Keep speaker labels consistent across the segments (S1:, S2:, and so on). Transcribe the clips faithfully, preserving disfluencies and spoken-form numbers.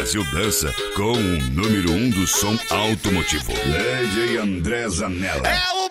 S1: Brasil dança com o número um do som automotivo, D J André Zanella.
S2: É o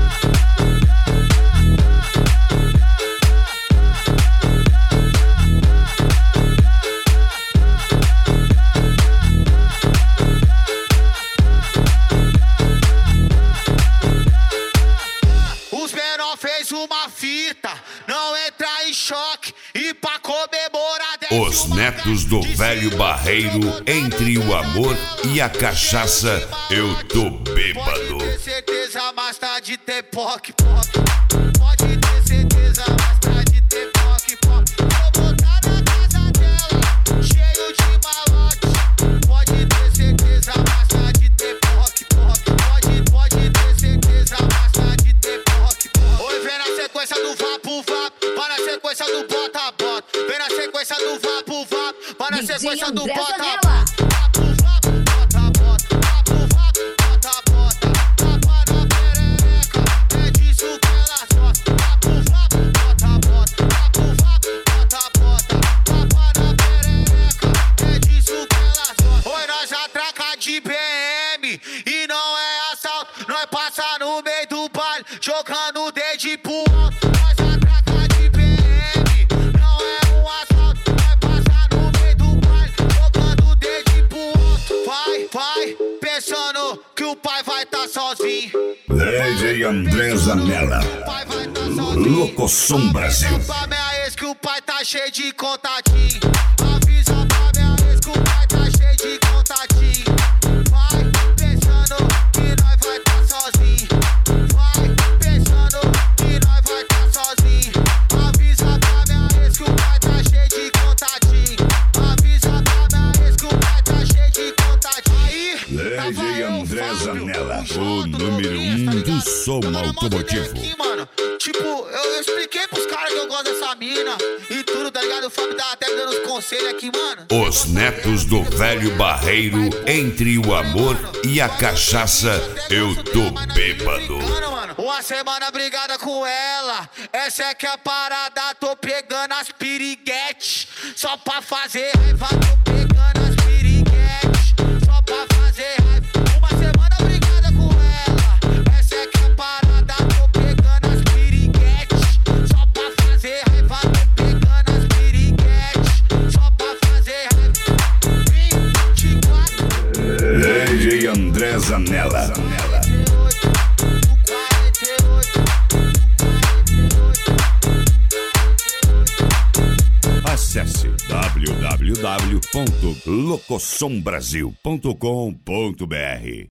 S2: Os menor fez uma fita, não entra em choque e pra comemorar
S1: Os netos do velho barreiro, entre o amor e a cachaça, eu tô bêbado.
S2: Pode ter certeza, mas tá de ter poc, poc. Pode ter certeza, mas tá de ter poc, poc. Vou botar na casa dela, cheio de malote. Pode ter certeza, mas tá de ter poc, poc. Pode, pode ter certeza, mas tá de ter poc, poc. Oi, vem na sequência do vapo, vapo. Vai na sequência do bota, bota. Vem na sequência do vapo, vapo. Vai na sequência do bota, bota. De B M e não é assalto, nós passa no meio do baile, jogando o dedo pro alto. Nós atraca de B M, não é um assalto, nós passa no meio do baile, jogando o dedo pro alto. Vai, vai, pensando que o pai vai tá sozinho.
S1: D J André Zanella, Locosom Brasil.
S2: Avisa pra minha ex que o pai tá cheio de contatinho. Avisa pra minha ex que o pai tá cheio de contatinho.
S1: D J André Zanella, o número um do som automotivo.
S2: Aqui, mano. Tipo, eu, eu expliquei pros caras que eu gosto dessa mina e tudo, tá ligado? O Fábio tá até me dando uns conselhos aqui, mano.
S1: Os netos do velho barreiro, entre o amor e a cachaça, eu tô bêbado.
S2: Uma semana brigada com ela, essa é que é a parada. Tô pegando as piriguetes, só pra fazer raiva. Tô pegando as piriguetes, só pra fazer raiva. Uma semana brigada com ela, essa é que é a parada. Tô pegando as piriguetes, só pra fazer raiva. Tô pegando as piriguetes, só pra fazer raiva. vinte e quatro
S1: D J André Zanella. Acesse w w w ponto locosom brasil ponto com ponto b r.